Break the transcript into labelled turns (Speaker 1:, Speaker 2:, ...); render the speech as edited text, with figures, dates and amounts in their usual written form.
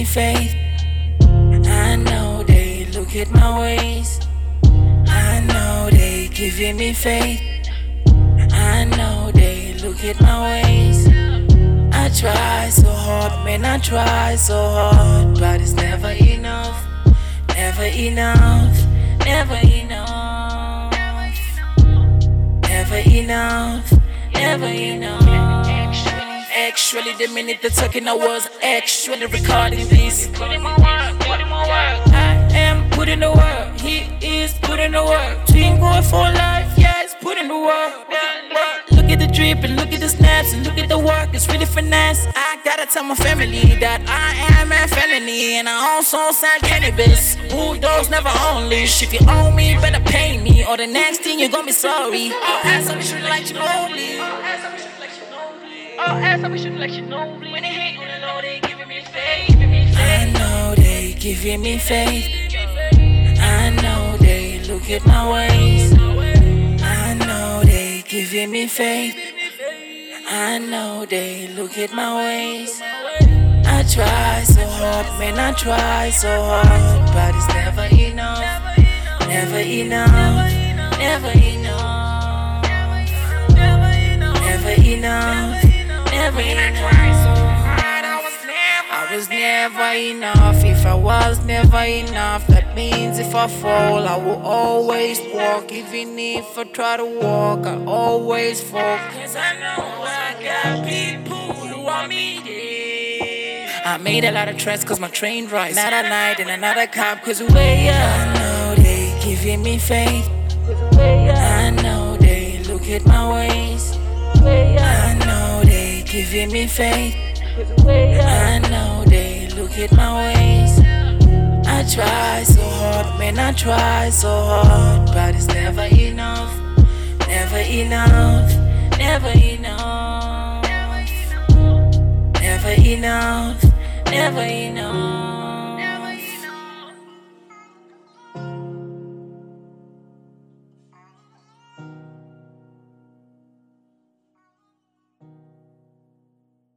Speaker 1: faith. I know they look at my ways. I know they giving me faith. I know they look at my ways. I try so hard, man, I try so hard, but it's never enough, never enough, never enough, never enough, never enough. Actually, the minute they're talking, I was actually recording this. Put in my work, put in my work. I am putting the work, he is putting the work. Team going for life, yeah, it's putting the work. Look at the drip and look at the snaps and look at the work, it's really finesse. I gotta tell my family that I am a felony and I also sell cannabis. Bulldogs never unleash. If you owe me, better pay me, or the next thing you're gonna be sorry. I'll ask some shit like Ginobili. I'll ask some shit like Ginobili. When they hate on the low, they giving me faith. I know they giving me faith. I know they look at my ways. I know they giving me faith. I know they look at my ways. I try so hard, man, I try so hard, but it's never enough, never enough, never enough, never enough, never enough. I was never enough. If I was never enough, that means if I fall, I will always walk. Even if I try to walk, I always fall. Cause I know I got people who want me there. I made a lot of tracks cause my train rides. Another night and another cop cause way I know they giving me faith. I know they look at my ways. I know they giving me faith. I know they look at my ways. I try so hard, man, I try so hard, but it's never enough, never enough, never enough, never enough, never enough.